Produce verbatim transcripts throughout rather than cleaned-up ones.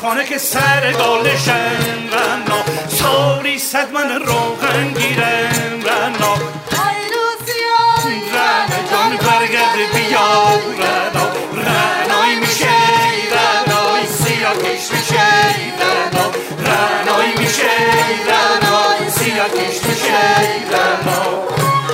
خانه که سر گالشن رنا سالی صد من روغن گیرم رنا رنا جان برگرد بیا رنا رنای میشه رنای سیاه کش میشه رنا رنای میشه رنای سیاه کش میشه رنا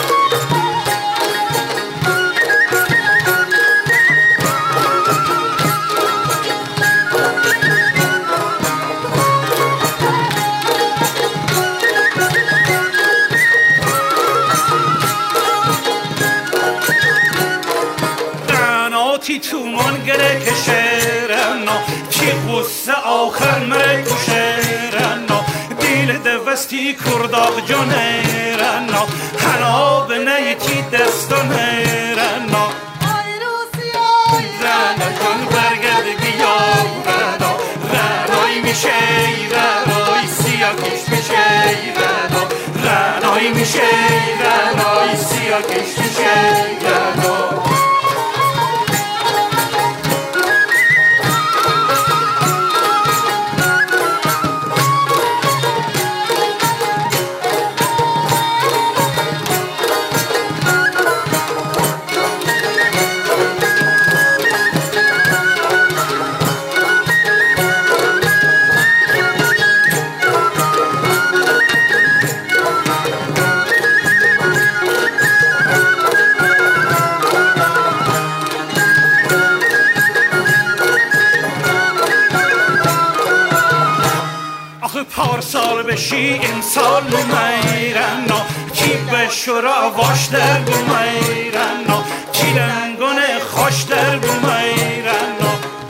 تی تومان گره کشرنا تی غصه آخر مره کشرنا دیل دوستی کرداق جانرنا هنا به نیتی دستانرنا رنا جان برگرد بیا رنا رنای میشه رنای سیاه کش میشه رنا رنای میشه رنای سیاه کش میشه رنا پارسال بشی امسال نمیرنا کی به شورا واش در بمیرنا کی رنگونه خوش در بمیرنا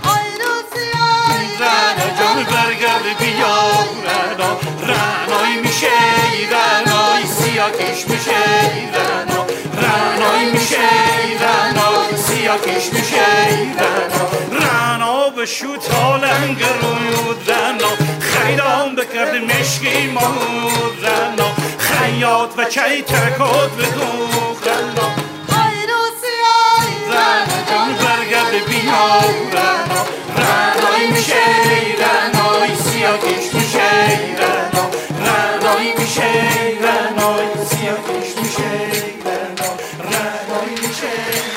رنا جان برگرد بیا رنا رنای میشه رنای سیاه کش میشه رنا رنای میشه رنای سیاه کش میشه رنا رنا به شو تالنگ رود رنا خیران بکرد مشکی مهود رنا خیاط و چای ترکات بدوخ رنا رنا جان برگرد بیا رنا رنای میشه رنای سیاه کش میشه رنا رنای میشه رنای سیاه کش میشه رنا رنای میشه